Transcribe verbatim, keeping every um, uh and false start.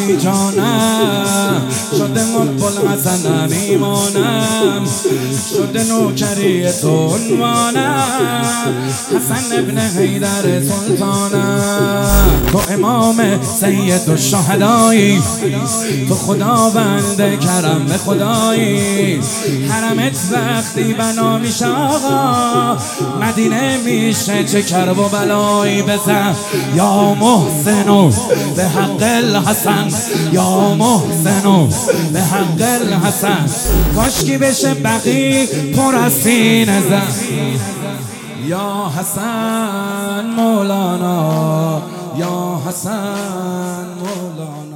ای جانم، شده مقبل حسنم ایمانم، شده نوکری تو عنوانم، حسن ابن حیدر سلطانم. تو امام سید الشهدایی، تو خداوند کرم به خدایی، حرمت وقتی بنا میشه آقا، مدینه میشه چه کرب و بلایی. بزن یا محسنو به حق الحسن، یا محسنو به حق الحسن، کاشکی بشه بقی پر از سینه زن. یا حسن مولانا، یا حسن مولانا.